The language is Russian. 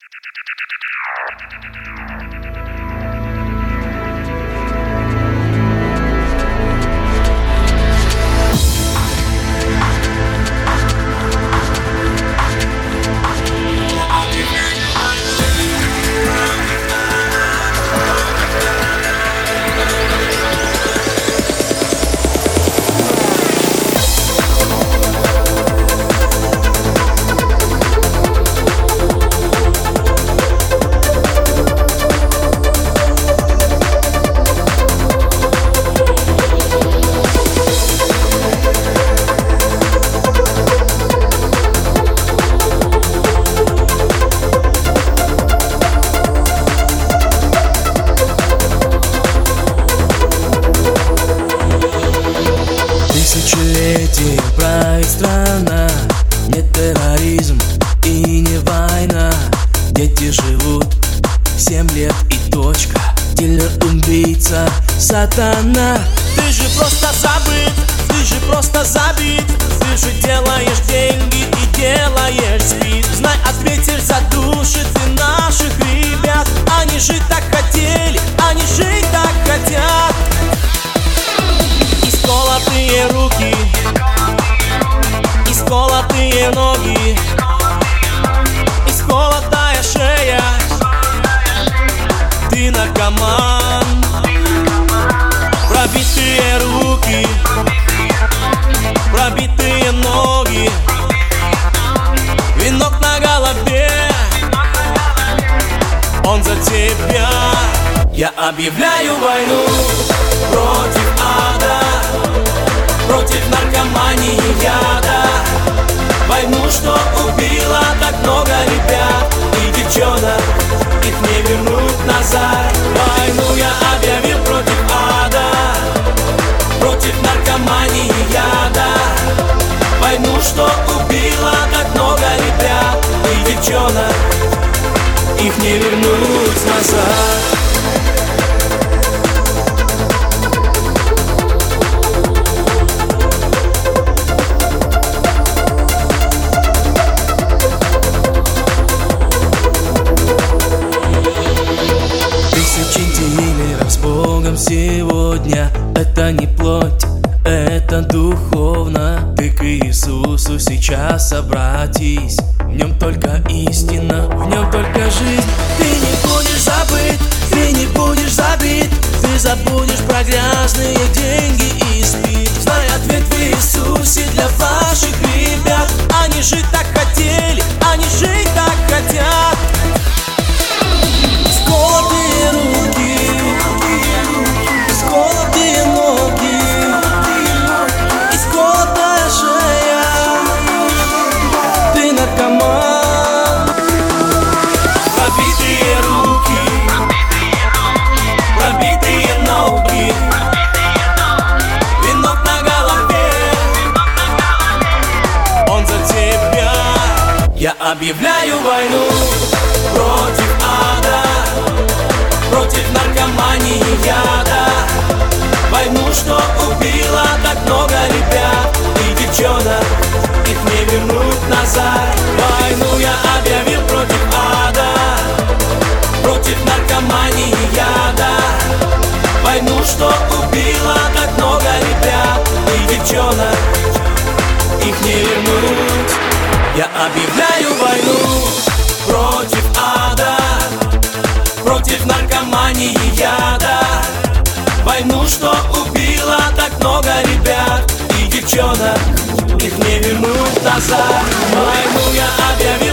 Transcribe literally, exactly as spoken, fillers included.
Тысячелетия правит страна, не терроризм и не война. Дети живут семь лет и точка. Дилер, убийца, сатана. Ты же просто забыт, ты же просто забит. Ты же делаешь деньги и делаешь спид. Знай, ответишь, задушит ты наших ребят. Они жить так хотели, они жить так хотят. Исколотые руки, исколотые ноги, исколотая шея. Ты наркоман. Пробитые руки, пробитые ноги, венок на голове, он за тебя. Я объявляю войну против ада, против наркомании яда. Войну, что убила так много ребят и девчонок, их не вернуть назад. Войну я объявил против ада, против наркомании яда. Войну, что убила так много ребят и девчонок, их не вернуть назад. С Богом сегодня. Это не плоть, это духовно. Ты к Иисусу сейчас обратись. В нем только истина, в нем только жизнь. Ты не будешь забыт, ты не будешь забит. Ты забудешь про грязные деньги и спид. Знай, ответ в Иисусе для ваших ребят. Они жить так хотели, они жить так хотят. Сколотые руки, исколотые ноги, исколотая шея. Ты наркоман. Пробитые руки, пробитые ноги, венок на голове, он за тебя. Я объявляю войну против ада, против наркомании яда. Войну, что убила так много ребят и девчонок, их не вернуть назад. Войну я объявил против ада, против наркомании яда. Войну, что убила так много ребят и девчонок, их не вернуть. Я объявляю войну против ада, против наркомании яда. Войну, что убила так много ребят и девчонок, их не вернуть назад. Войну я объявил